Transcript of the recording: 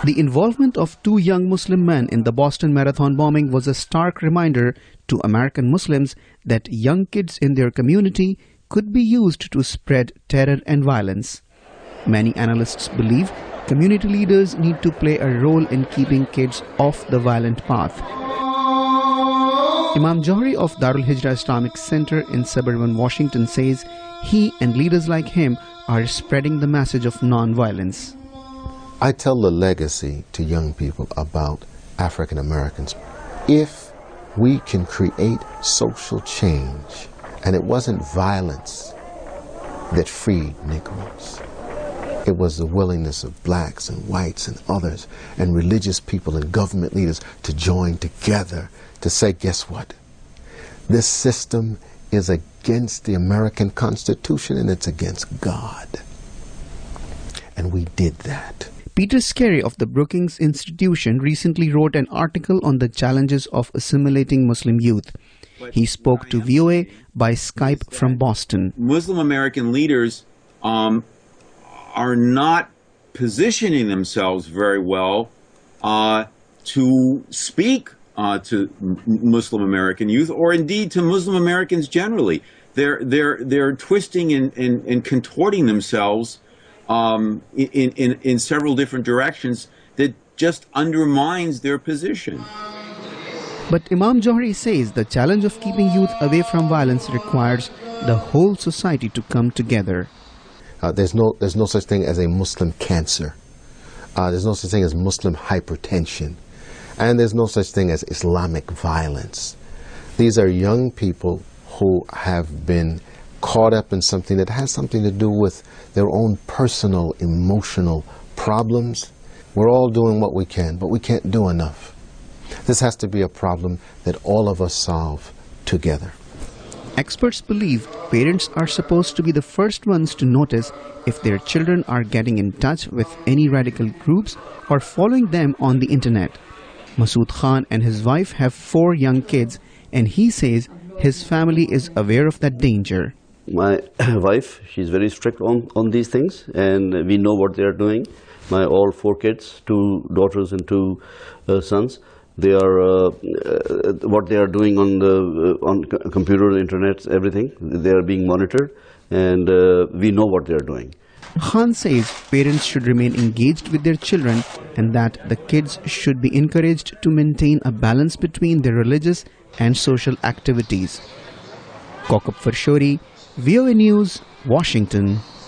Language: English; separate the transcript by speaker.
Speaker 1: The involvement of two young Muslim men in the Boston Marathon bombing was a stark reminder to American Muslims that young kids in their community could be used to spread terror and violence. Many analysts believe community leaders need to play a role in keeping kids off the violent path. Imam Johri of Darul Hijra Islamic Center in suburban Washington says he and leaders like him are spreading the message of non-violence.
Speaker 2: I tell the legacy to young people about African Americans. If we can create social change, and it wasn't violence that freed Negroes, it was the willingness of blacks and whites and others and religious people and government leaders to join together to say, guess what? This system is against the American Constitution and it's against God. And we did that.
Speaker 1: Peter Scarry of the Brookings Institution recently wrote an article on the challenges of assimilating Muslim youth. He spoke to VOA by Skype from Boston.
Speaker 3: Muslim American leaders are not positioning themselves very well to speak to Muslim American youth, or indeed to Muslim Americans generally. They're twisting and contorting themselves in several different directions that just undermines their position.
Speaker 1: But Imam Johri says the challenge of keeping youth away from violence requires the whole society to come together.
Speaker 2: There's no such thing as a Muslim cancer. There's no such thing as Muslim hypertension. And there's no such thing as Islamic violence. These are young people who have been caught up in something that has something to do with their own personal, emotional problems. We're all doing what we can, but we can't do enough. This has to be a problem that all of us solve together.
Speaker 1: Experts believe parents are supposed to be the first ones to notice if their children are getting in touch with any radical groups or following them on the internet. Masood Khan and his wife have 4 young kids, and he says his family is aware of that danger.
Speaker 4: My wife, she's very strict on these things, and we know what they are doing. My all 4 kids, 2 daughters and 2 sons, they are what they are doing on computer, internet, everything. They are being monitored, and we know what they are doing.
Speaker 1: Khan says parents should remain engaged with their children and that the kids should be encouraged to maintain a balance between their religious and social activities. Kokop Farshori, VOA News, Washington.